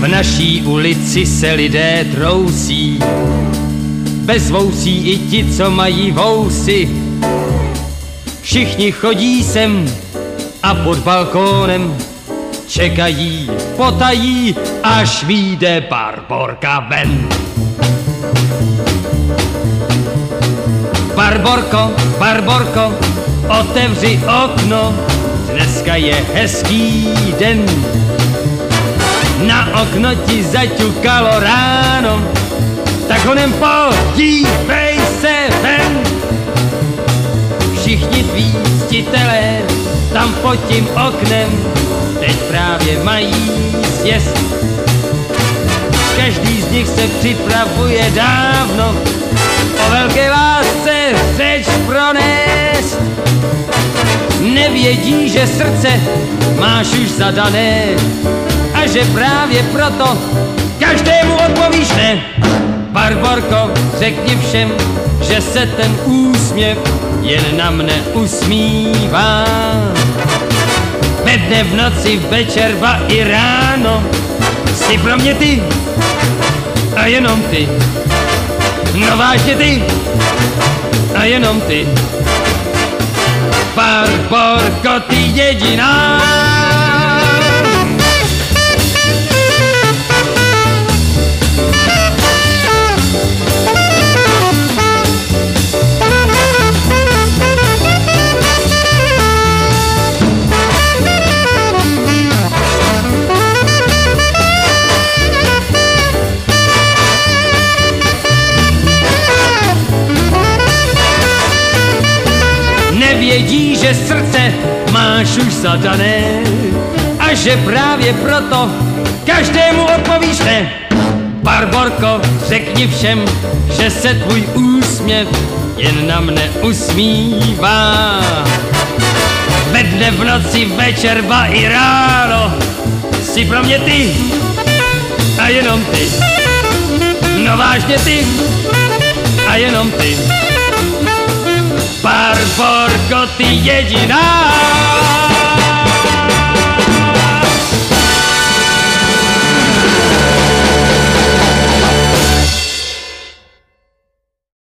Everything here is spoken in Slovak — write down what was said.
V naší ulici se lidé trousí, bez vousí i ti, co mají vousy. Všichni chodí sem a pod balkónem čekají, potají, až vyjde Barborka ven. Barborko, Barborko, otevři okno, dneska je hezký den. Na okno ti zaťukalo ráno, tak honem podívej se ven. Všichni tví ctitelé tam pod tím oknem teď právě mají sjest. Každý z nich se připravuje dávno o velké lásce řeč pronést. Nevědí, že srdce máš už zadané a že právě proto každému odpovíš ne. Barborko, řekni všem, že se ten úsměv jen na mne usmívá. Ve dne, v noci, večer, ba i ráno jsi pro mě ty a jenom ty. No vážně ty a jenom ty. Barborko, ty jediná. Nevědí, že srdce máš už zadané a že právě proto každému odpovíš ne. Barborko, řekni všem, že se tvůj úsměv jen na mne usmívá. Ve dne, v noci, večer, ba i ráno jsi pro mě ty a jenom ty. No vážně ty a jenom ty. Barborko, ty jediná.